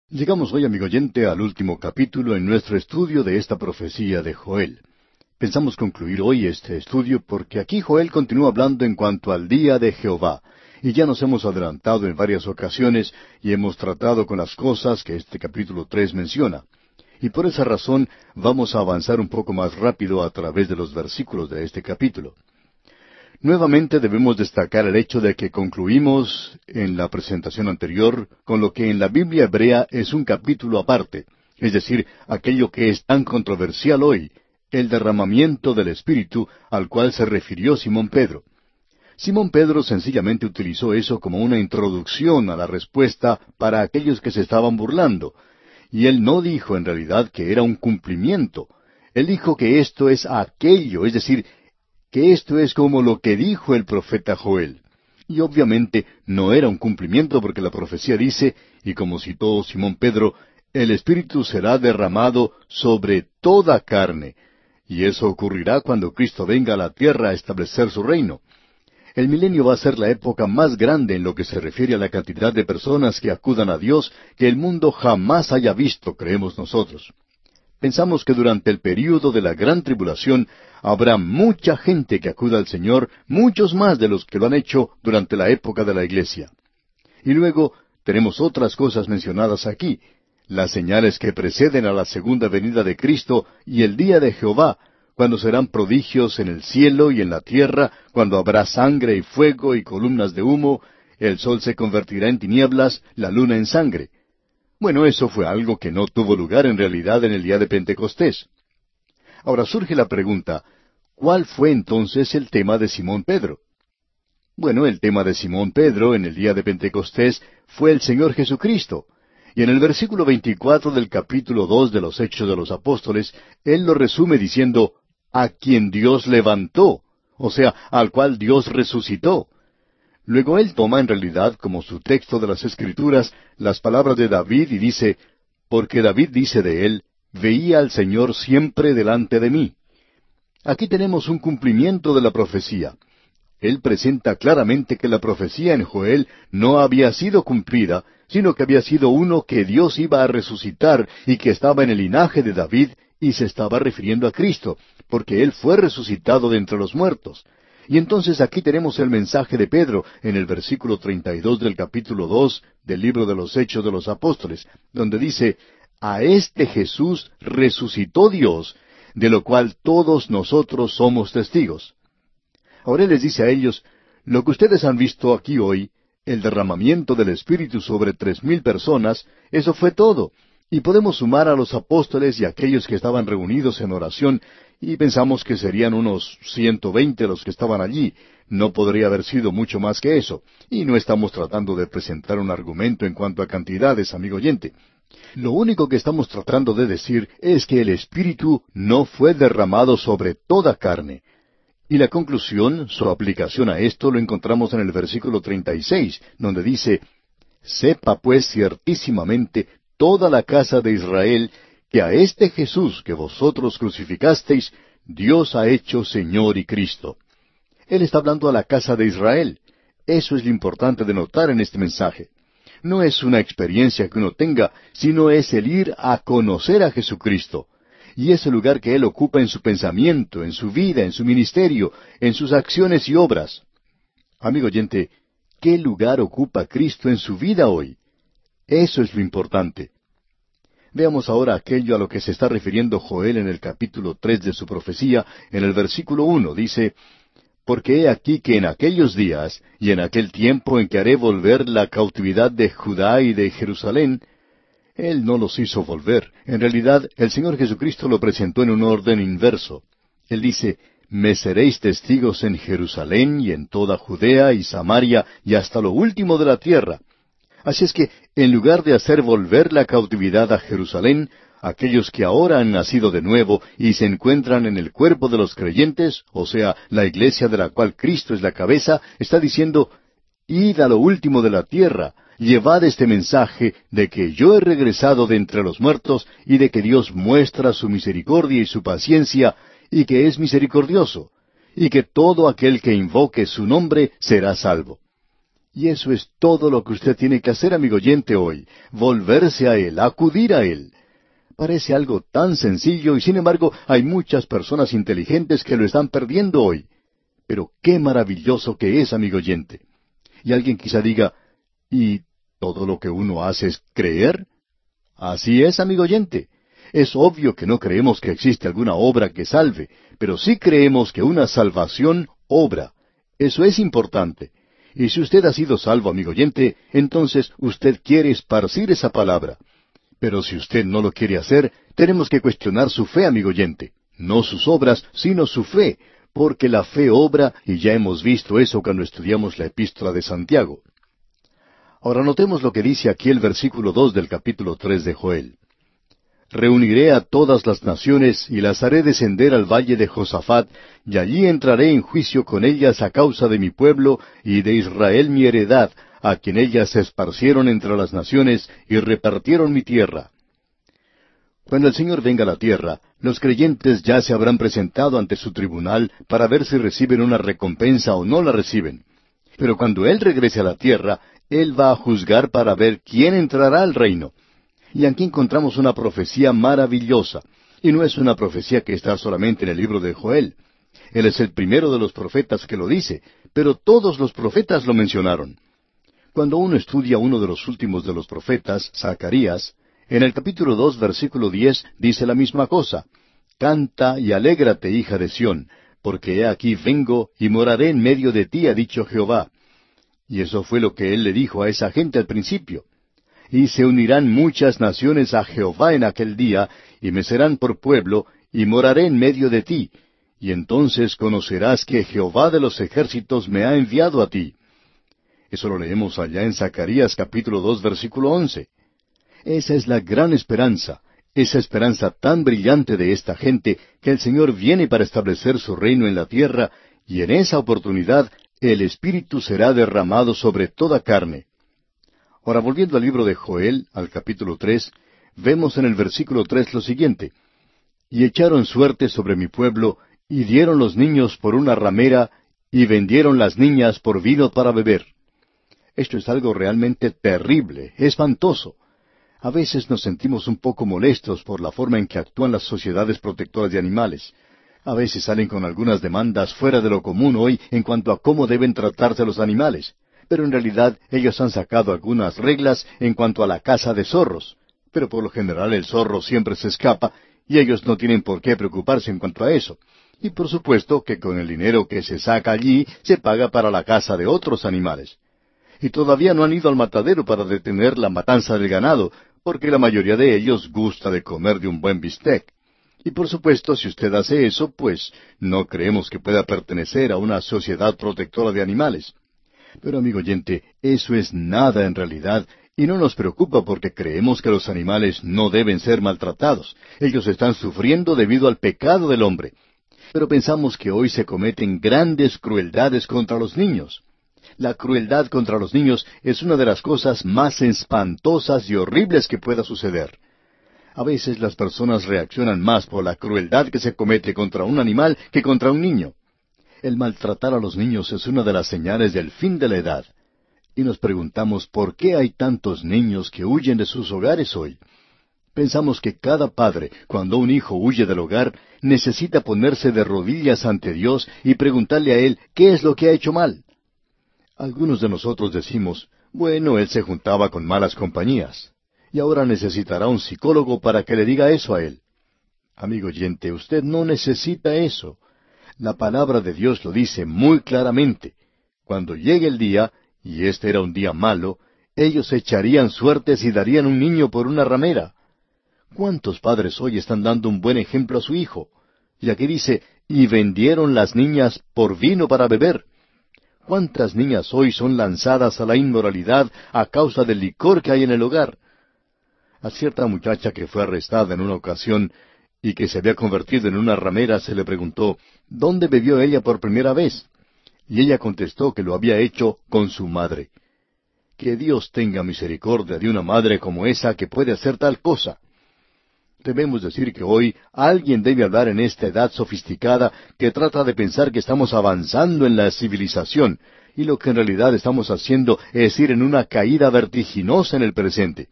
Llegamos hoy, amigo oyente, al último capítulo en nuestro estudio de esta profecía de Joel. Pensamos concluir hoy este estudio porque aquí Joel continúa hablando en cuanto al día de Jehová, y ya nos hemos adelantado en varias ocasiones y hemos tratado con las cosas que este capítulo 3 menciona. Y por esa razón vamos a avanzar un poco más rápido a través de los versículos de este capítulo. Nuevamente debemos destacar el hecho de que concluimos en la presentación anterior con lo que en la Biblia hebrea es un capítulo aparte, es decir, aquello que es tan controversial hoy, el derramamiento del Espíritu al cual se refirió Simón Pedro. Simón Pedro sencillamente utilizó eso como una introducción a la respuesta para aquellos que se estaban burlando, y él no dijo en realidad que era un cumplimiento. Él dijo que esto es aquello, es decir, que esto es como lo que dijo el profeta Joel. Y obviamente no era un cumplimiento porque la profecía dice, y como citó Simón Pedro, el Espíritu será derramado sobre toda carne. Y eso ocurrirá cuando Cristo venga a la tierra a establecer su reino. El milenio va a ser la época más grande en lo que se refiere a la cantidad de personas que acudan a Dios que el mundo jamás haya visto, creemos nosotros. Pensamos que durante el período de la gran tribulación habrá mucha gente que acuda al Señor, muchos más de los que lo han hecho durante la época de la Iglesia. Y luego tenemos otras cosas mencionadas aquí, las señales que preceden a la segunda venida de Cristo y el día de Jehová, cuando serán prodigios en el cielo y en la tierra, cuando habrá sangre y fuego y columnas de humo, el sol se convertirá en tinieblas, la luna en sangre. Bueno, eso fue algo que no tuvo lugar en realidad en el día de Pentecostés. Ahora surge la pregunta, ¿cuál fue entonces el tema de Simón Pedro? Bueno, el tema de Simón Pedro en el día de Pentecostés fue el Señor Jesucristo. Y en el versículo 24 del capítulo 2 de los Hechos de los Apóstoles, él lo resume diciendo, a quien Dios levantó, o sea, al cual Dios resucitó. Luego él toma en realidad como su texto de las Escrituras las palabras de David y dice, porque David dice de él, veía al Señor siempre delante de mí. Aquí tenemos un cumplimiento de la profecía. Él presenta claramente que la profecía en Joel no había sido cumplida, sino que había sido uno que Dios iba a resucitar y que estaba en el linaje de David y se estaba refiriendo a Cristo, porque él fue resucitado de entre los muertos. Y entonces aquí tenemos el mensaje de Pedro en el versículo 32 del capítulo 2 del libro de los Hechos de los Apóstoles, donde dice, a este Jesús resucitó Dios, de lo cual todos nosotros somos testigos. Ahora él les dice a ellos, lo que ustedes han visto aquí hoy, el derramamiento del Espíritu sobre 3,000 personas, eso fue todo. Y podemos sumar a los apóstoles y aquellos que estaban reunidos en oración, y pensamos que serían unos 120 los que estaban allí. No podría haber sido mucho más que eso. Y no estamos tratando de presentar un argumento en cuanto a cantidades, amigo oyente. Lo único que estamos tratando de decir es que el Espíritu no fue derramado sobre toda carne. Y la conclusión, su aplicación a esto, lo encontramos en el versículo 36, donde dice, sepa pues ciertísimamente toda la casa de Israel, que a este Jesús que vosotros crucificasteis, Dios ha hecho Señor y Cristo. Él está hablando a la casa de Israel. Eso es lo importante de notar en este mensaje. No es una experiencia que uno tenga, sino es el ir a conocer a Jesucristo. Y es el lugar que Él ocupa en su pensamiento, en su vida, en su ministerio, en sus acciones y obras. Amigo oyente, ¿qué lugar ocupa Cristo en su vida hoy? Eso es lo importante. Veamos ahora aquello a lo que se está refiriendo Joel en el capítulo 3 de su profecía, en el versículo 1, dice, porque he aquí que en aquellos días y en aquel tiempo en que haré volver la cautividad de Judá y de Jerusalén, Él no los hizo volver. En realidad, el Señor Jesucristo lo presentó en un orden inverso. Él dice, me seréis testigos en Jerusalén y en toda Judea y Samaria y hasta lo último de la tierra. Así es que, en lugar de hacer volver la cautividad a Jerusalén, aquellos que ahora han nacido de nuevo y se encuentran en el cuerpo de los creyentes, o sea, la iglesia de la cual Cristo es la cabeza, está diciendo, id a lo último de la tierra, llevad este mensaje de que yo he regresado de entre los muertos y de que Dios muestra su misericordia y su paciencia y que es misericordioso, y que todo aquel que invoque su nombre será salvo. Y eso es todo lo que usted tiene que hacer, amigo oyente, hoy. Volverse a Él, acudir a Él. Parece algo tan sencillo y sin embargo hay muchas personas inteligentes que lo están perdiendo hoy. Pero qué maravilloso que es, amigo oyente. Y alguien quizá diga, ¿y todo lo que uno hace es creer? Así es, amigo oyente. Es obvio que no creemos que existe alguna obra que salve, pero sí creemos que una salvación obra. Eso es importante. Y si usted ha sido salvo, amigo oyente, entonces usted quiere esparcir esa palabra. Pero si usted no lo quiere hacer, tenemos que cuestionar su fe, amigo oyente. No sus obras, sino su fe, porque la fe obra, y ya hemos visto eso cuando estudiamos la epístola de Santiago. Ahora notemos lo que dice aquí el versículo 2 del capítulo 3 de Joel. Reuniré a todas las naciones y las haré descender al valle de Josafat, y allí entraré en juicio con ellas a causa de mi pueblo y de Israel mi heredad, a quien ellas se esparcieron entre las naciones y repartieron mi tierra. Cuando el Señor venga a la tierra, los creyentes ya se habrán presentado ante su tribunal para ver si reciben una recompensa o no la reciben. Pero cuando Él regrese a la tierra, Él va a juzgar para ver quién entrará al reino. Y aquí encontramos una profecía maravillosa. Y no es una profecía que está solamente en el libro de Joel. Él es el primero de los profetas que lo dice, pero todos los profetas lo mencionaron. Cuando uno estudia uno de los últimos de los profetas, Zacarías, en el capítulo 2, versículo 10, dice la misma cosa. Canta y alégrate, hija de Sión, porque he aquí vengo y moraré en medio de ti, ha dicho Jehová. Y eso fue lo que él le dijo a esa gente al principio. Y se unirán muchas naciones a Jehová en aquel día, y me serán por pueblo, y moraré en medio de ti. Y entonces conocerás que Jehová de los ejércitos me ha enviado a ti. Eso lo leemos allá en Zacarías capítulo 2, versículo 11. Esa es la gran esperanza, esa esperanza tan brillante de esta gente, que el Señor viene para establecer su reino en la tierra, y en esa oportunidad el Espíritu será derramado sobre toda carne. Ahora, volviendo al libro de Joel, al capítulo 3, vemos en el versículo 3 lo siguiente. Y echaron suerte sobre mi pueblo, y dieron los niños por una ramera, y vendieron las niñas por vino para beber. Esto es algo realmente terrible, espantoso. A veces nos sentimos un poco molestos por la forma en que actúan las sociedades protectoras de animales. A veces salen con algunas demandas fuera de lo común hoy en cuanto a cómo deben tratarse los animales. Pero en realidad ellos han sacado algunas reglas en cuanto a la caza de zorros. Pero por lo general el zorro siempre se escapa y ellos no tienen por qué preocuparse en cuanto a eso. Y por supuesto que con el dinero que se saca allí se paga para la caza de otros animales. Y todavía no han ido al matadero para detener la matanza del ganado, porque la mayoría de ellos gusta de comer de un buen bistec. Y por supuesto, si usted hace eso, pues no creemos que pueda pertenecer a una sociedad protectora de animales. Pero amigo oyente, eso es nada en realidad, y no nos preocupa porque creemos que los animales no deben ser maltratados. Ellos están sufriendo debido al pecado del hombre. Pero pensamos que hoy se cometen grandes crueldades contra los niños. La crueldad contra los niños es una de las cosas más espantosas y horribles que pueda suceder. A veces las personas reaccionan más por la crueldad que se comete contra un animal que contra un niño. El maltratar a los niños es una de las señales del fin de la edad. Y nos preguntamos por qué hay tantos niños que huyen de sus hogares hoy. Pensamos que cada padre, cuando un hijo huye del hogar, necesita ponerse de rodillas ante Dios y preguntarle a Él qué es lo que ha hecho mal. Algunos de nosotros decimos, bueno, él se juntaba con malas compañías, y ahora necesitará un psicólogo para que le diga eso a él. Amigo oyente, usted no necesita eso. La palabra de Dios lo dice muy claramente. Cuando llegue el día, y este era un día malo, ellos echarían suertes y darían un niño por una ramera. ¿Cuántos padres hoy están dando un buen ejemplo a su hijo? Y aquí dice, y vendieron las niñas por vino para beber. ¿Cuántas niñas hoy son lanzadas a la inmoralidad a causa del licor que hay en el hogar? A cierta muchacha que fue arrestada en una ocasión y que se había convertido en una ramera se le preguntó, ¿dónde bebió ella por primera vez? Y ella contestó que lo había hecho con su madre. Que Dios tenga misericordia de una madre como esa que puede hacer tal cosa. Debemos decir que hoy alguien debe hablar en esta edad sofisticada que trata de pensar que estamos avanzando en la civilización, y lo que en realidad estamos haciendo es ir en una caída vertiginosa en el presente.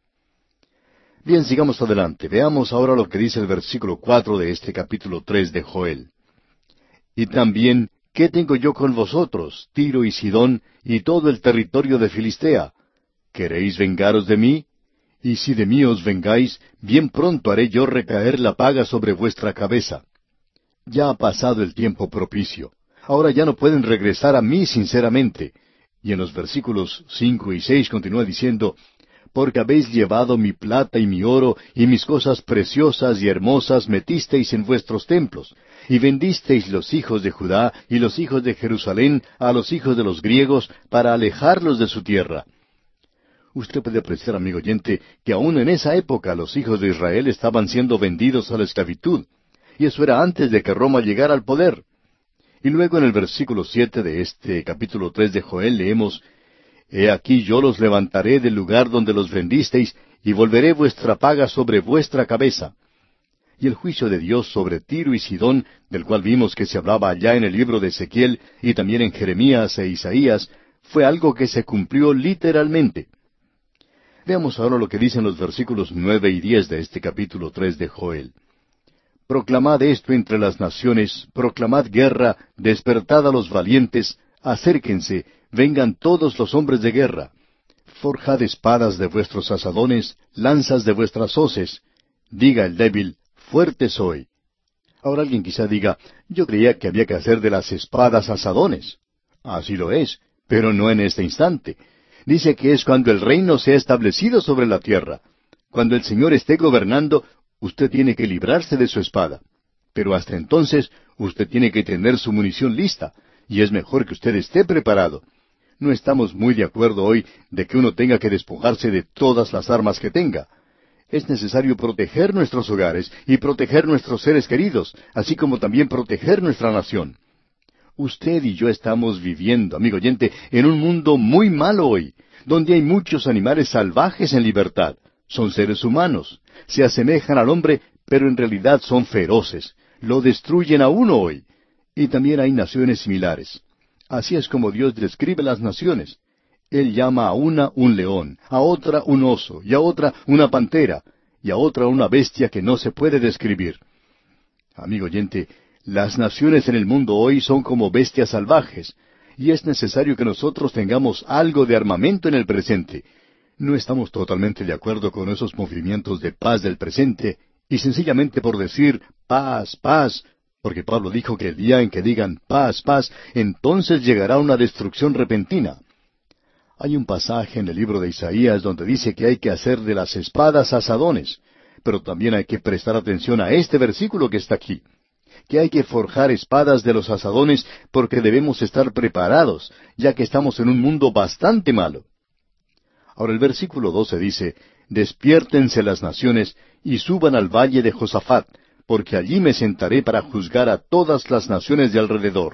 Bien, sigamos adelante. Veamos ahora lo que dice el versículo 4 de este capítulo 3 de Joel. Y también, ¿qué tengo yo con vosotros, Tiro y Sidón, y todo el territorio de Filistea? ¿Queréis vengaros de mí? Y si de mí os vengáis, bien pronto haré yo recaer la paga sobre vuestra cabeza. Ya ha pasado el tiempo propicio. Ahora ya no pueden regresar a mí sinceramente. Y en los versículos 5 y 6 continúa diciendo, porque habéis llevado mi plata y mi oro, y mis cosas preciosas y hermosas metisteis en vuestros templos, y vendisteis los hijos de Judá y los hijos de Jerusalén a los hijos de los griegos para alejarlos de su tierra. Usted puede apreciar, amigo oyente, que aún en esa época los hijos de Israel estaban siendo vendidos a la esclavitud, y eso era antes de que Roma llegara al poder. Y luego en el versículo 7 de este capítulo 3 de Joel leemos, He aquí yo los levantaré del lugar donde los vendisteis, y volveré vuestra paga sobre vuestra cabeza. Y el juicio de Dios sobre Tiro y Sidón, del cual vimos que se hablaba allá en el libro de Ezequiel, y también en Jeremías e Isaías, fue algo que se cumplió literalmente. Veamos ahora lo que dicen los versículos 9 y 10 de este capítulo 3 de Joel. Proclamad esto entre las naciones, proclamad guerra, despertad a los valientes, acérquense, vengan todos los hombres de guerra. Forjad espadas de vuestros asadones, lanzas de vuestras hoces. Diga el débil, fuerte soy. Ahora alguien quizá diga, yo creía que había que hacer de las espadas asadones. Así lo es, pero no en este instante. Dice que es cuando el reino sea establecido sobre la tierra. Cuando el Señor esté gobernando, usted tiene que librarse de su espada. Pero hasta entonces, usted tiene que tener su munición lista, y es mejor que usted esté preparado. No estamos muy de acuerdo hoy de que uno tenga que despojarse de todas las armas que tenga. Es necesario proteger nuestros hogares y proteger nuestros seres queridos, así como también proteger nuestra nación. Usted y yo estamos viviendo, amigo oyente, en un mundo muy malo hoy, donde hay muchos animales salvajes en libertad. Son seres humanos, se asemejan al hombre, pero en realidad son feroces. Lo destruyen a uno hoy. Y también hay naciones similares. Así es como Dios describe las naciones. Él llama a una un león, a otra un oso, y a otra una pantera, y a otra una bestia que no se puede describir. Amigo oyente, las naciones en el mundo hoy son como bestias salvajes, y es necesario que nosotros tengamos algo de armamento en el presente. No estamos totalmente de acuerdo con esos movimientos de paz del presente, y sencillamente por decir paz, paz, porque Pablo dijo que el día en que digan paz, paz, entonces llegará una destrucción repentina. Hay un pasaje en el libro de Isaías donde dice que hay que hacer de las espadas asadones, pero también hay que prestar atención a este versículo que está aquí, que hay que forjar espadas de los asadones porque debemos estar preparados, ya que estamos en un mundo bastante malo. Ahora el versículo 12 dice, Despiértense las naciones y suban al valle de Josafat, porque allí me sentaré para juzgar a todas las naciones de alrededor.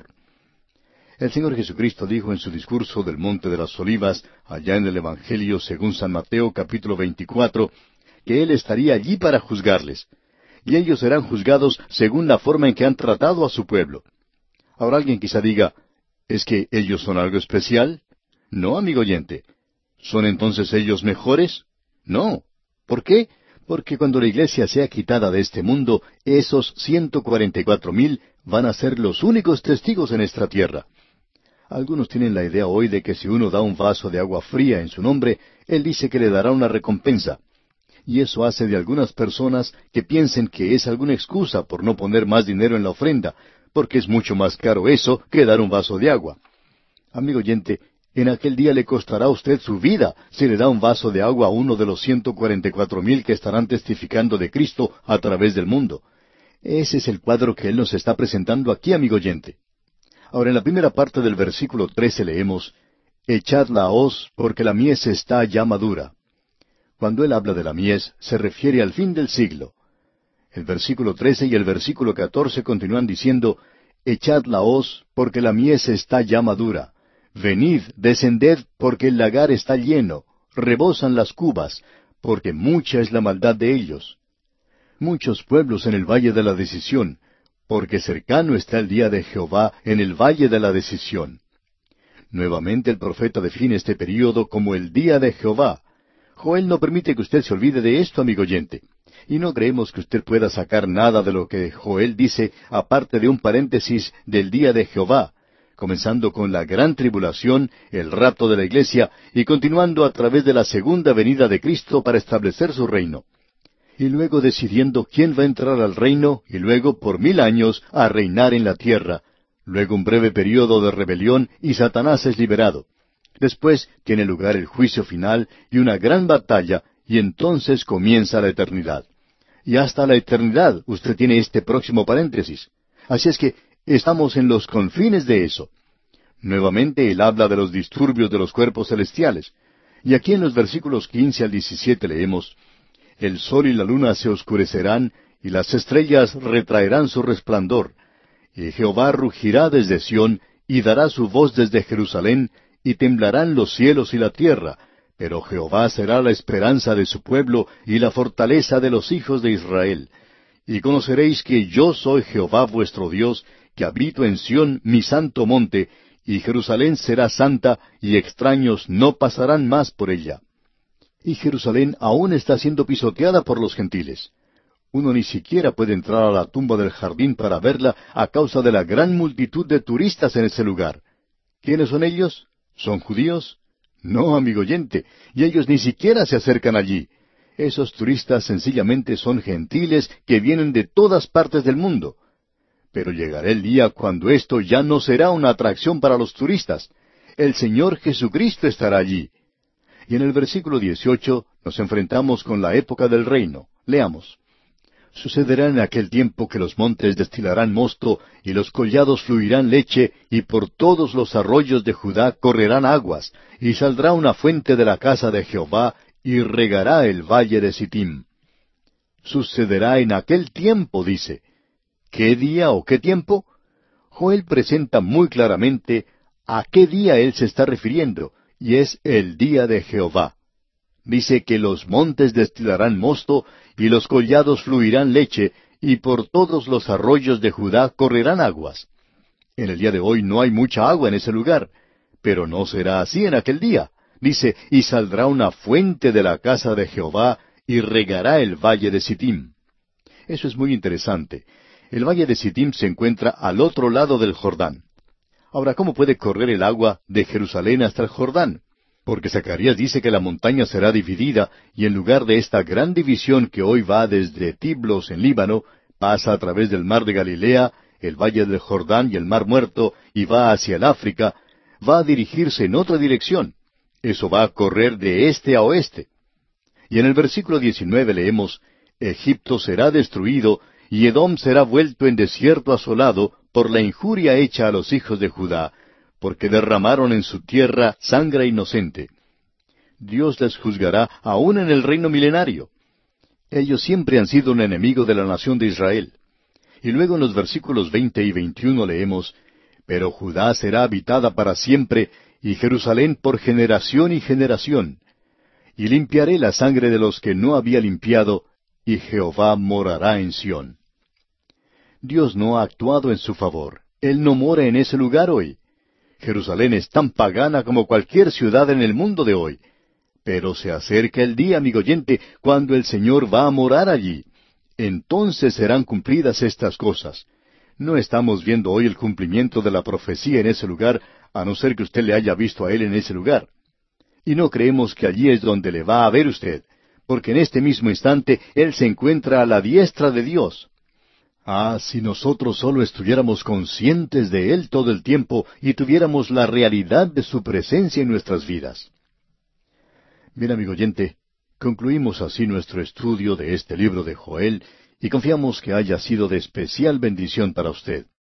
El Señor Jesucristo dijo en su discurso del Monte de las Olivas, allá en el Evangelio según San Mateo capítulo 24, que Él estaría allí para juzgarles, y ellos serán juzgados según la forma en que han tratado a su pueblo. Ahora alguien quizá diga, ¿es que ellos son algo especial? No, amigo oyente. ¿Son entonces ellos mejores? No. ¿Por qué? Porque cuando la iglesia sea quitada de este mundo, esos 144,000 van a ser los únicos testigos en esta tierra. Algunos tienen la idea hoy de que si uno da un vaso de agua fría en su nombre, Él dice que le dará una recompensa. Y eso hace de algunas personas que piensen que es alguna excusa por no poner más dinero en la ofrenda, porque es mucho más caro eso que dar un vaso de agua. Amigo oyente, en aquel día le costará a usted su vida si le da un vaso de agua a uno de los 144,000 que estarán testificando de Cristo a través del mundo. Ese es el cuadro que Él nos está presentando aquí, amigo oyente. Ahora, en la primera parte del versículo 13 leemos, Echad la hoz, porque la mies está ya madura. Cuando Él habla de la mies, se refiere al fin del siglo. El versículo 13 y el versículo 14 continúan diciendo, Echad la hoz, porque la mies está ya madura. Venid, descended, porque el lagar está lleno, rebosan las cubas, porque mucha es la maldad de ellos. Muchos pueblos en el valle de la decisión, porque cercano está el día de Jehová en el valle de la decisión. Nuevamente el profeta define este período como el día de Jehová. Joel no permite que usted se olvide de esto, amigo oyente. Y no creemos que usted pueda sacar nada de lo que Joel dice, aparte de un paréntesis del día de Jehová, comenzando con la gran tribulación, el rapto de la iglesia, y continuando a través de la segunda venida de Cristo para establecer su reino. Y luego decidiendo quién va a entrar al reino, y luego por 1000 años a reinar en la tierra. Luego un breve período de rebelión y Satanás es liberado. Después tiene lugar el juicio final y una gran batalla, y entonces comienza la eternidad. Y hasta la eternidad usted tiene este próximo paréntesis. Así es que estamos en los confines de eso. Nuevamente él habla de los disturbios de los cuerpos celestiales. Y aquí en los versículos 15 al 17 leemos: El sol y la luna se oscurecerán, y las estrellas retraerán su resplandor. Y Jehová rugirá desde Sión, y dará su voz desde Jerusalén, y temblarán los cielos y la tierra, pero Jehová será la esperanza de su pueblo, y la fortaleza de los hijos de Israel. Y conoceréis que yo soy Jehová vuestro Dios, que habito en Sión mi santo monte, y Jerusalén será santa, y extraños no pasarán más por ella. Y Jerusalén aún está siendo pisoteada por los gentiles. Uno ni siquiera puede entrar a la tumba del jardín para verla a causa de la gran multitud de turistas en ese lugar. ¿Quiénes son ellos? ¿Son judíos? No, amigo oyente, y ellos ni siquiera se acercan allí. Esos turistas sencillamente son gentiles que vienen de todas partes del mundo. Pero llegará el día cuando esto ya no será una atracción para los turistas. El Señor Jesucristo estará allí. Y en el versículo 18 nos enfrentamos con la época del reino. Leamos. Sucederá en aquel tiempo que los montes destilarán mosto, y los collados fluirán leche, y por todos los arroyos de Judá correrán aguas, y saldrá una fuente de la casa de Jehová, y regará el valle de Sittim. Sucederá en aquel tiempo, dice. ¿Qué día o qué tiempo? Joel presenta muy claramente a qué día él se está refiriendo, y es el día de Jehová. Dice que los montes destilarán mosto, y los collados fluirán leche, y por todos los arroyos de Judá correrán aguas. En el día de hoy no hay mucha agua en ese lugar, pero no será así en aquel día. Dice, y saldrá una fuente de la casa de Jehová, y regará el valle de Sittim. Eso es muy interesante. El valle de Sittim se encuentra al otro lado del Jordán. Ahora, ¿cómo puede correr el agua de Jerusalén hasta el Jordán? Porque Zacarías dice que la montaña será dividida, y en lugar de esta gran división que hoy va desde Tiblos en Líbano, pasa a través del mar de Galilea, el valle del Jordán y el mar Muerto, y va hacia el África, va a dirigirse en otra dirección. Eso va a correr de este a oeste. Y en el versículo 19 leemos, Egipto será destruido, y Edom será vuelto en desierto asolado por la injuria hecha a los hijos de Judá, porque derramaron en su tierra sangre inocente. Dios les juzgará aún en el reino milenario. Ellos siempre han sido un enemigo de la nación de Israel. Y luego en los versículos 20 y 21 leemos, Pero Judá será habitada para siempre, y Jerusalén por generación y generación. Y limpiaré la sangre de los que no había limpiado, y Jehová morará en Sión. Dios no ha actuado en su favor. Él no mora en ese lugar hoy. Jerusalén es tan pagana como cualquier ciudad en el mundo de hoy. Pero se acerca el día, amigo oyente, cuando el Señor va a morar allí. Entonces serán cumplidas estas cosas. No estamos viendo hoy el cumplimiento de la profecía en ese lugar, a no ser que usted le haya visto a Él en ese lugar. Y no creemos que allí es donde le va a ver usted, porque en este mismo instante Él se encuentra a la diestra de Dios. Ah, si nosotros solo estuviéramos conscientes de Él todo el tiempo y tuviéramos la realidad de su presencia en nuestras vidas. Bien, amigo oyente, concluimos así nuestro estudio de este libro de Joel y confiamos que haya sido de especial bendición para usted.